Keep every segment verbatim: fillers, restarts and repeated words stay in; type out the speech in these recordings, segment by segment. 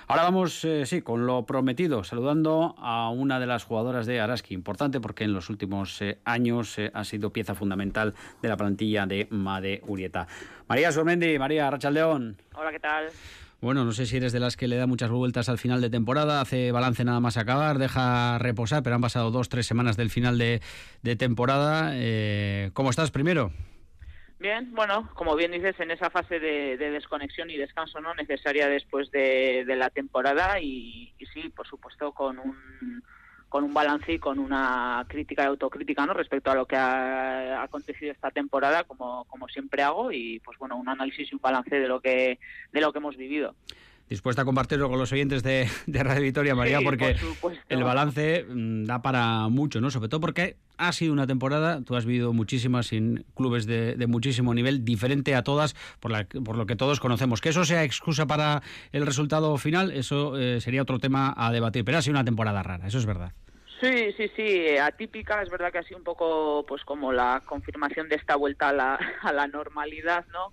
Ahora vamos, eh, sí, con lo prometido, saludando a una de las jugadoras de Araski. Importante porque en los últimos eh, años eh, ha sido pieza fundamental de la plantilla de Made Urieta. María Sormendi, María, Arratsaldeon. Hola, ¿qué tal? Bueno, no sé si eres de las que le da muchas vueltas al final de temporada, hace balance nada más acabar, deja reposar, pero han pasado dos, tres semanas del final de, de temporada. Eh, ¿Cómo estás primero? Bien, bueno, como bien dices, en esa fase de, de desconexión y descanso no necesaria después de, de la temporada y, y sí, por supuesto, con un con un balance y con una crítica y autocrítica, ¿no?, respecto a lo que ha, ha acontecido esta temporada, como, como siempre hago, y pues bueno, un análisis y un balance de lo que de lo que hemos vivido. Dispuesta a compartirlo con los oyentes de, de Radio Vitoria, María, Sí, porque por el balance mmm, da para mucho, ¿no? Sobre todo porque ha sido una temporada, tú has vivido muchísimas en clubes de, de muchísimo nivel, diferente a todas, por, la, por lo que todos conocemos. Que eso sea excusa para el resultado final, eso eh, sería otro tema a debatir, pero ha sido una temporada rara, eso es verdad. Sí, sí, sí, atípica, es verdad que ha sido un poco pues como la confirmación de esta vuelta a la, a la normalidad, ¿no?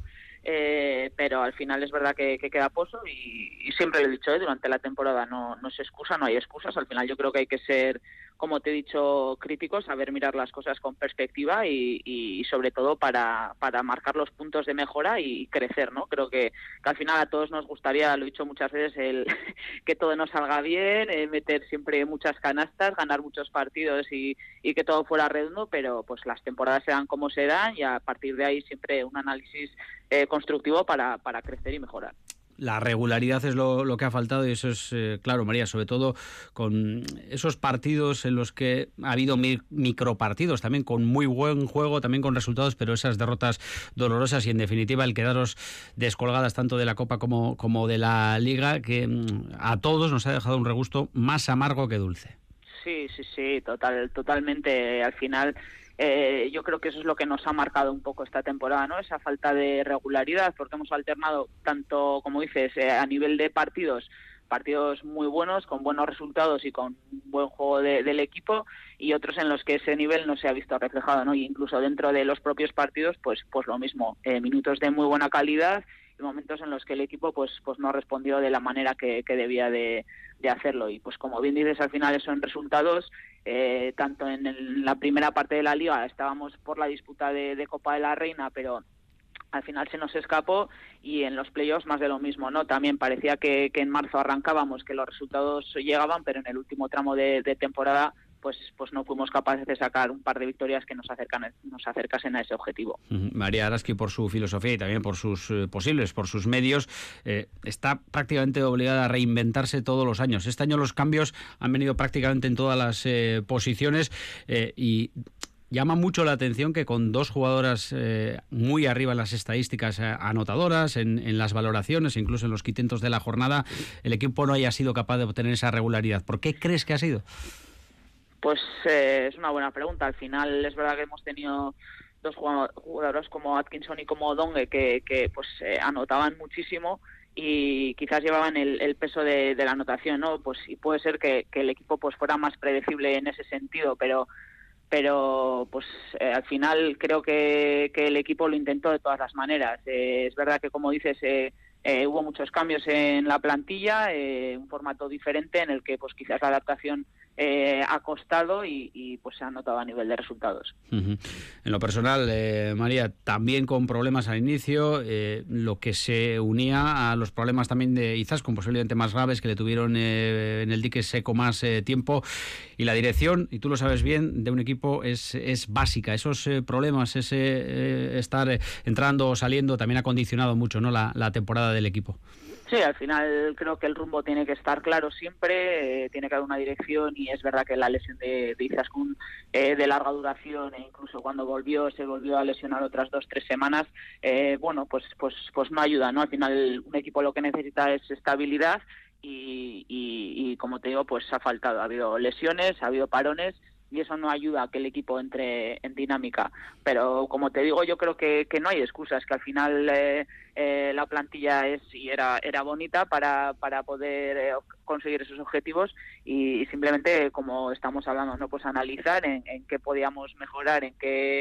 Eh, pero al final es verdad que, que queda pozo y, y siempre lo he dicho, ¿eh? Durante la temporada no, no se excusa, no hay excusas, al final yo creo que hay que ser, como te he dicho, críticos, saber mirar las cosas con perspectiva y, y sobre todo para, para marcar los puntos de mejora y crecer, ¿no? Creo que, que al final a todos nos gustaría, lo he dicho muchas veces, el que todo nos salga bien, eh, meter siempre muchas canastas, ganar muchos partidos y, y que todo fuera redondo, pero pues las temporadas se dan como se dan y a partir de ahí siempre un análisis eh, constructivo para, para crecer y mejorar. La regularidad es lo, lo que ha faltado y eso es eh, claro, María, sobre todo con esos partidos en los que ha habido mi, micropartidos, también con muy buen juego, también con resultados, pero esas derrotas dolorosas y en definitiva el quedaros descolgadas tanto de la Copa como, como de la Liga, que a todos nos ha dejado un regusto más amargo que dulce. Sí, sí, sí, total, totalmente. Al final eh, yo creo que eso es lo que nos ha marcado un poco esta temporada, ¿no? Esa falta de regularidad, porque hemos alternado tanto, como dices, eh, a nivel de partidos, partidos muy buenos, con buenos resultados y con buen juego de, del equipo, y otros en los que ese nivel no se ha visto reflejado, ¿no? Y incluso dentro de los propios partidos, pues, pues lo mismo, eh, minutos de muy buena calidad y momentos en los que el equipo pues pues no respondió de la manera que, que debía de, de hacerlo. Y pues como bien dices, al final eso en resultados, eh, tanto en el, la primera parte de la Liga estábamos por la disputa de, de Copa de la Reina, pero al final se nos escapó, y en los playoffs más de lo mismo, ¿no? También parecía que, que en marzo arrancábamos, que los resultados llegaban, pero en el último tramo de, de temporada pues pues no fuimos capaces de sacar un par de victorias que nos acercan nos acercasen a ese objetivo. María Araski, por su filosofía y también por sus eh, posibles, por sus medios, eh, está prácticamente obligada a reinventarse todos los años. Este año los cambios han venido prácticamente en todas las eh, posiciones eh, y llama mucho la atención que con dos jugadoras eh, muy arriba en las estadísticas eh, anotadoras, en, en las valoraciones, incluso en los quintentos de la jornada, el equipo no haya sido capaz de obtener esa regularidad. ¿Por qué crees que ha sido? Pues eh, es una buena pregunta. Al final es verdad que hemos tenido dos jugadores como Atkinson y como Dongue que, que pues eh, anotaban muchísimo y quizás llevaban el, el peso de, de la anotación, ¿no? Pues y puede ser que, que el equipo pues fuera más predecible en ese sentido, pero pero pues eh, al final creo que, que el equipo lo intentó de todas las maneras. Eh, es verdad que, como dices, eh, eh, hubo muchos cambios en la plantilla, eh, un formato diferente en el que pues quizás la adaptación Eh, ha costado y, y pues se ha notado a nivel de resultados. Uh-huh. En lo personal, eh, María, también con problemas al inicio, eh, lo que se unía a los problemas también de Izaskun, posiblemente más graves, que le tuvieron eh, en el dique seco más eh, tiempo, y la dirección, y tú lo sabes bien, de un equipo es, es básica. Esos eh, problemas, ese eh, estar eh, entrando o saliendo, también ha condicionado mucho, ¿no?, la, la temporada del equipo. Sí, al final creo que el rumbo tiene que estar claro siempre, eh, tiene que haber una dirección, y es verdad que la lesión de, de Izaskun eh, de larga duración, e incluso cuando volvió, se volvió a lesionar otras dos, tres semanas, eh, bueno, pues, pues, pues no ayuda, ¿no? Al final un equipo lo que necesita es estabilidad y, y, y como te digo, pues ha faltado, ha habido lesiones, ha habido parones, y eso no ayuda a que el equipo entre en dinámica. Pero como te digo, yo creo que, que no hay excusas, que al final eh, eh, la plantilla es y era era bonita para, para poder eh, conseguir esos objetivos, y, y simplemente, como estamos hablando, no pues analizar en, en qué podíamos mejorar, en qué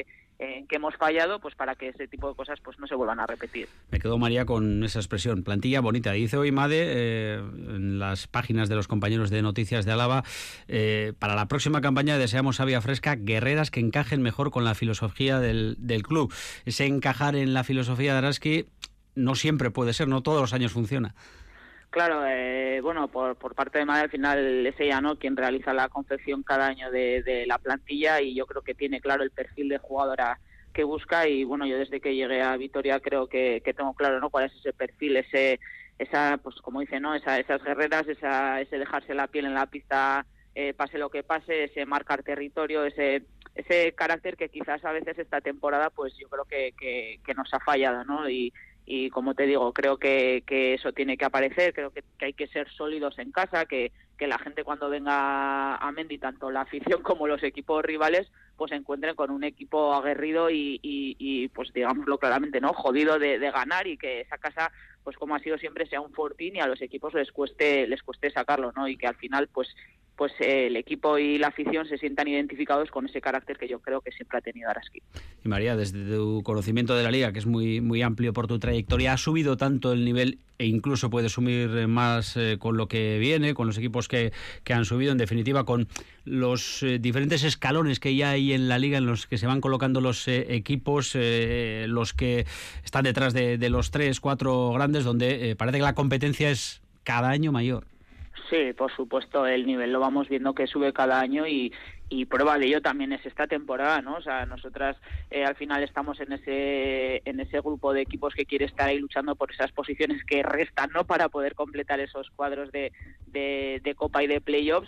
en qué hemos fallado, pues para que ese tipo de cosas pues no se vuelvan a repetir. Me quedo, María, con esa expresión, plantilla bonita. Dice hoy Made, eh, en las páginas de los compañeros de Noticias de Álava, eh, para la próxima campaña deseamos savia fresca, guerreras que encajen mejor con la filosofía del, del club. Ese encajar en la filosofía de Araski no siempre puede ser, no todos los años funciona. Claro, eh, bueno, por, por parte de Made al final es ella, ¿no?, quien realiza la confección cada año de, de la plantilla, y yo creo que tiene claro el perfil de jugadora que busca. Y bueno, yo desde que llegué a Vitoria creo que, que tengo claro, ¿no?, cuál es ese perfil, ese esa pues como dice, ¿no?, esa, esas guerreras, esa, ese dejarse la piel en la pista, eh, pase lo que pase, ese marcar territorio, ese ese carácter que quizás a veces esta temporada pues yo creo que, que, que nos ha fallado, ¿no? Y Y como te digo, creo que, que eso tiene que aparecer, creo que, que hay que ser sólidos en casa, que, que la gente cuando venga a Mendy, tanto la afición como los equipos rivales, pues se encuentren con un equipo aguerrido y, y, y pues digámoslo claramente, ¿no?, jodido de, de ganar, y que esa casa, pues como ha sido siempre, sea un fortín y a los equipos les cueste les cueste sacarlo, ¿no? Y que al final, pues pues eh, el equipo y la afición se sientan identificados con ese carácter que yo creo que siempre ha tenido Araski. Y María, desde tu conocimiento de la Liga, que es muy muy amplio por tu trayectoria, ¿ha subido tanto el nivel e incluso puede subir más eh, con lo que viene, con los equipos que, que han subido, en definitiva, con los eh, diferentes escalones que ya hay en la Liga, en los que se van colocando los eh, equipos, eh, los que están detrás de, de los tres, cuatro grandes, donde eh, parece que la competencia es cada año mayor? Sí, por supuesto, el nivel lo vamos viendo que sube cada año, y, y prueba de ello también es esta temporada, ¿no? O sea, nosotras eh, al final estamos en ese en ese grupo de equipos que quiere estar ahí luchando por esas posiciones que restan, ¿no?, para poder completar esos cuadros de, de, de Copa y de Playoffs.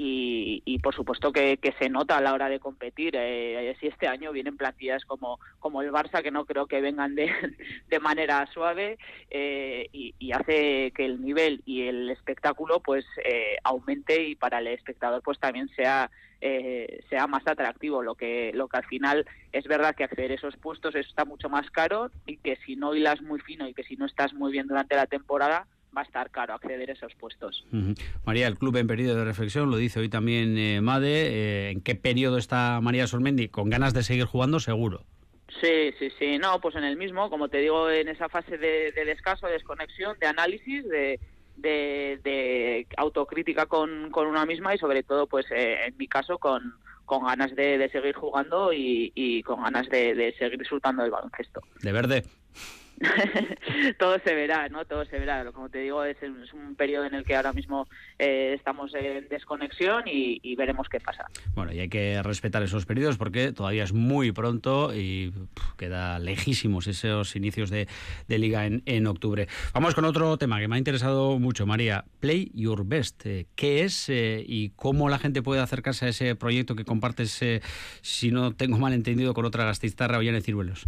Y, y por supuesto que, que se nota a la hora de competir. Eh, si este año vienen plantillas como, como el Barça, que no creo que vengan de, de manera suave, eh, y, y hace que el nivel y el espectáculo pues eh, aumente, y para el espectador pues también sea eh, sea más atractivo, lo que lo que al final es verdad que acceder a esos puestos está mucho más caro, y que si no hilas muy fino y que si no estás muy bien durante la temporada, va a estar caro acceder a esos puestos. Uh-huh. María, el club en periodo de reflexión, lo dice hoy también eh, Made. Eh, ¿En qué periodo está María Sormendi? ¿Con ganas de seguir jugando, seguro? Sí, sí, sí. No, pues en el mismo, como te digo, en esa fase de, de descanso, de desconexión, de análisis, de, de, de autocrítica con, con una misma, y sobre todo, pues eh, en mi caso, con, con ganas de, de seguir jugando y, y con ganas de, de seguir disfrutando del baloncesto. ¿De verde? Todo se verá, ¿no? Todo se verá. Como te digo, es, es un periodo en el que ahora mismo eh, estamos en desconexión, y, y veremos qué pasa. Bueno, y hay que respetar esos periodos porque todavía es muy pronto y pff, queda lejísimos esos inicios de, de liga en, en octubre. Vamos con otro tema que me ha interesado mucho, María. Play Your Best. Eh, ¿Qué es eh, y cómo la gente puede acercarse a ese proyecto que compartes, eh, si no tengo mal entendido, con otra gastistarra, Ollane Ciruelos?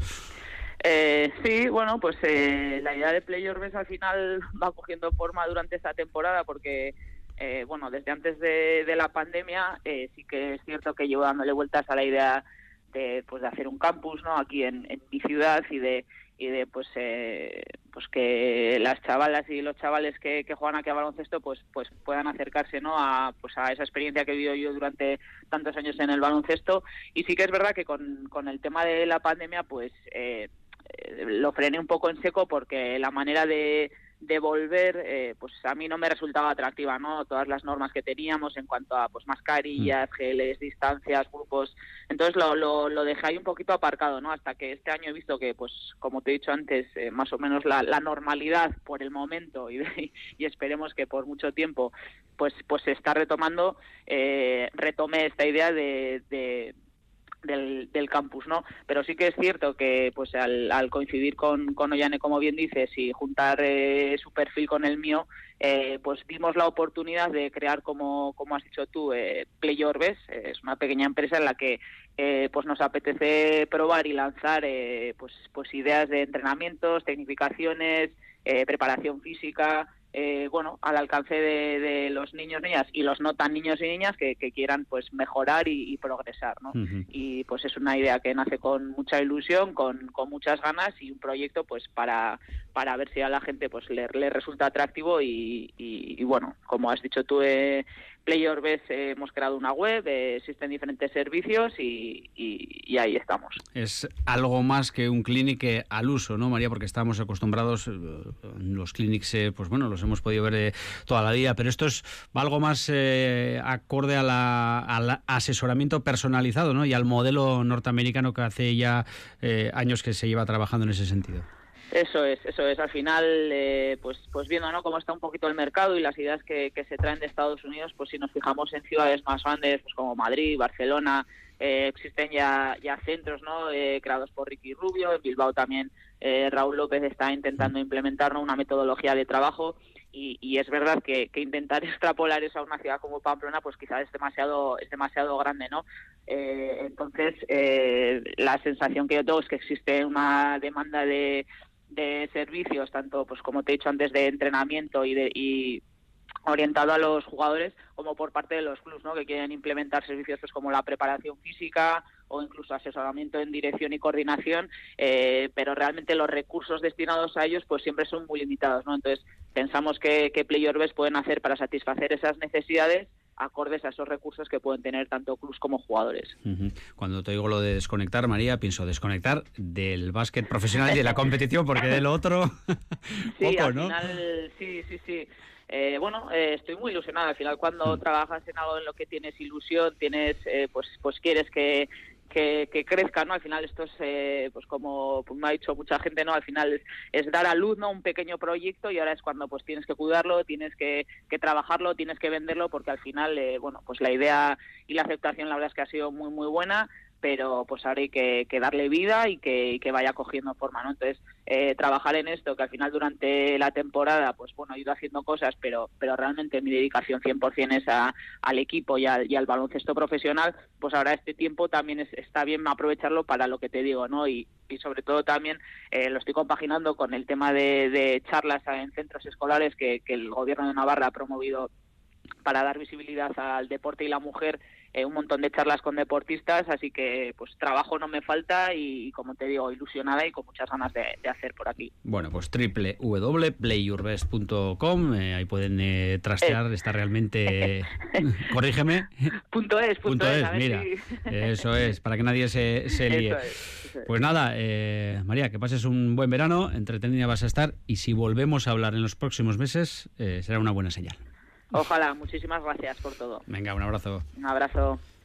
Eh, sí, bueno, pues eh, la idea de Play Your Best al final va cogiendo forma durante esta temporada, porque eh, bueno, desde antes de, de la pandemia eh, sí que es cierto que llevo dándole vueltas a la idea de, pues, de hacer un campus, ¿no?, aquí en, en mi ciudad, y de y de pues eh, pues que las chavalas y los chavales que, que juegan aquí a baloncesto pues pues puedan acercarse, ¿no?, a pues a esa experiencia que he vivido yo durante tantos años en el baloncesto. Y sí que es verdad que con, con el tema de la pandemia pues eh, lo frené un poco en seco, porque la manera de, de volver eh, pues a mí no me resultaba atractiva, ¿no? Todas las normas que teníamos en cuanto a pues mascarillas, geles, distancias, grupos, entonces lo, lo, lo dejé ahí un poquito aparcado, ¿no? Hasta que este año he visto que, pues como te he dicho antes, eh, más o menos la, la normalidad por el momento, y, y esperemos que por mucho tiempo pues pues se está retomando. eh, retomé esta idea de, de Del, del campus, ¿no? Pero sí que es cierto que pues al, al coincidir con, con Ollane, como bien dices, y juntar eh, su perfil con el mío, eh, pues dimos la oportunidad de crear, como, como has dicho tú, eh, Play Your Best. Eh, es una pequeña empresa en la que eh, pues nos apetece probar y lanzar eh, pues, pues ideas de entrenamientos, tecnificaciones, eh, preparación física, Eh, bueno, al alcance de, de los niños, niñas y los no tan niños y niñas que, que quieran pues mejorar y, y progresar, ¿no? Uh-huh. Y pues es una idea que nace con mucha ilusión, con, con muchas ganas, y un proyecto pues para para ver si a la gente pues le, le resulta atractivo y, y, y bueno, como has dicho tú, eh, PlayOrbes eh, hemos creado una web, eh, existen diferentes servicios y, y, y ahí estamos. Es algo más que un clinic eh, al uso, ¿no, María? Porque estamos acostumbrados, eh, los clinics, eh, pues bueno, los hemos podido ver eh, toda la vida, pero esto es algo más eh, acorde a la, al asesoramiento personalizado, ¿no? Y al modelo norteamericano que hace ya eh, años que se lleva trabajando en ese sentido. Eso es, eso es. Al final, eh, pues, pues viendo, ¿no?, cómo está un poquito el mercado y las ideas que, que se traen de Estados Unidos, pues si nos fijamos en ciudades más grandes, pues como Madrid, Barcelona, eh, existen ya, ya centros, ¿no?, eh, creados por Ricky Rubio. En Bilbao también eh, Raúl López está intentando implementar, ¿no?, una metodología de trabajo. Y, y es verdad que, que intentar extrapolar eso a una ciudad como Pamplona, pues quizás es demasiado, es demasiado grande, ¿no? Eh, entonces, eh, la sensación que yo tengo es que existe una demanda de de servicios, tanto, pues como te he dicho antes, de entrenamiento y de y orientado a los jugadores, como por parte de los clubs, ¿no?, que quieren implementar servicios pues como la preparación física o incluso asesoramiento en dirección y coordinación, eh, pero realmente los recursos destinados a ellos pues siempre son muy limitados, ¿no? Entonces pensamos que, que PlayOrbes pueden hacer para satisfacer esas necesidades acordes a esos recursos que pueden tener tanto clubs como jugadores. Uh-huh. Cuando te digo lo de desconectar, María, pienso desconectar del básquet profesional y de la competición, porque de lo otro sí, poco, al ¿no? final, sí, sí, sí. Eh, bueno, eh, estoy muy ilusionada. Al final, cuando uh-huh. trabajas en algo en lo que tienes ilusión, tienes, eh, pues, pues quieres que Que, que crezca, ¿no? Al final esto es, eh, pues como me ha dicho mucha gente, ¿no? Al final es, es dar a luz, ¿no?, un pequeño proyecto, y ahora es cuando pues tienes que cuidarlo, tienes que, que trabajarlo, tienes que venderlo, porque al final, eh, bueno, pues la idea y la aceptación la verdad es que ha sido muy, muy buena, pero pues ahora hay que, que darle vida y que, y que vaya cogiendo forma, ¿no? Entonces, eh, trabajar en esto, que al final durante la temporada, pues bueno, he ido haciendo cosas, pero pero realmente mi dedicación cien por ciento es a, al equipo y al, y al baloncesto profesional, pues ahora este tiempo también es, está bien aprovecharlo para lo que te digo, ¿no? Y, y sobre todo también eh, lo estoy compaginando con el tema de, de charlas en centros escolares que, que el Gobierno de Navarra ha promovido para dar visibilidad al deporte y la mujer, eh, un montón de charlas con deportistas, así que pues trabajo no me falta y, como te digo, ilusionada y con muchas ganas de, de hacer por aquí. Bueno, pues doble u doble u doble u punto playorbes punto com, eh, ahí pueden eh, trastear, eh. está realmente... Corrígeme. Punto es, punto, punto es, es mira, si... eso es, para que nadie se, se líe. Eso es, eso es. Pues nada, eh, María, que pases un buen verano, entretenida vas a estar, y si volvemos a hablar en los próximos meses, eh, será una buena señal. Ojalá, muchísimas gracias por todo. Venga, un abrazo. Un abrazo.